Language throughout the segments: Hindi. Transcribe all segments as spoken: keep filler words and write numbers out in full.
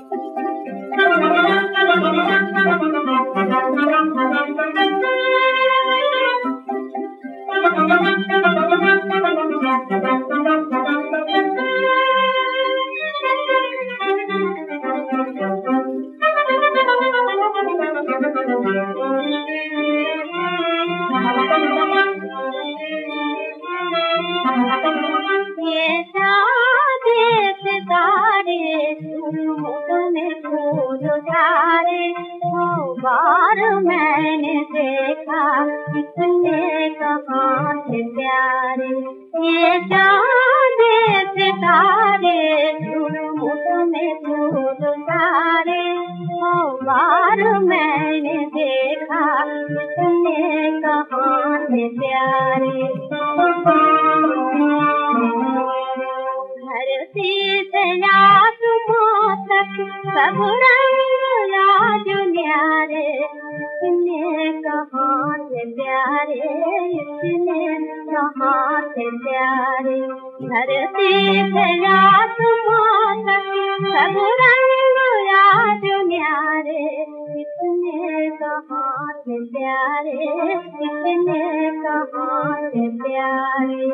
बार मैंने देखा कितने कहाँ थे प्यारे, ये चाँदे सितारे झुरमुट में फूल सारे। ओ बार मैंने देखा कितने कहाँ थे प्यारे। धरती से आसमां तक सब रंग आज न्यारे, इतने कहाँ थे प्यारे, इतने कहाँ थे प्यारे। धरती से आसमां तक सब रंग आज न्यारे, इतने कहाँ थे प्यारे, इतने कहाँ थे प्यारे।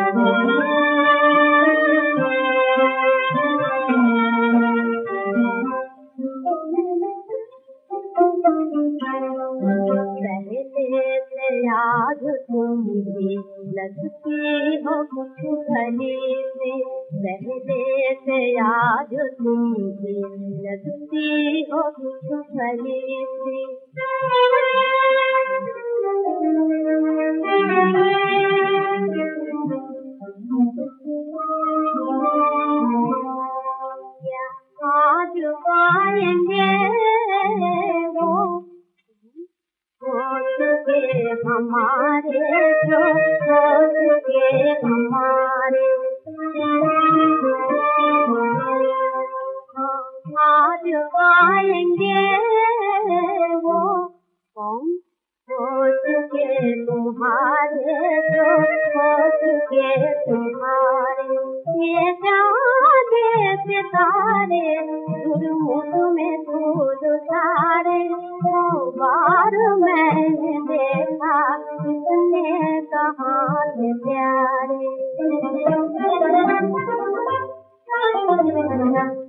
कहते थे आज तुम भी लगती हो कुछ भली से, कहते थे आज तुम भी लगती हो कुछ भली से। क्या आज पाएंगे हमारे जो हो चुके हमारे, आज आएंगे वो कौन हो चुके तुम्हारे, जो हो चुके तुम्हारे। ये चाँदे सितारे झुरमुट में फूल सारे, ओ बार मैंने देखा कितने कहाँ थे प्यारे।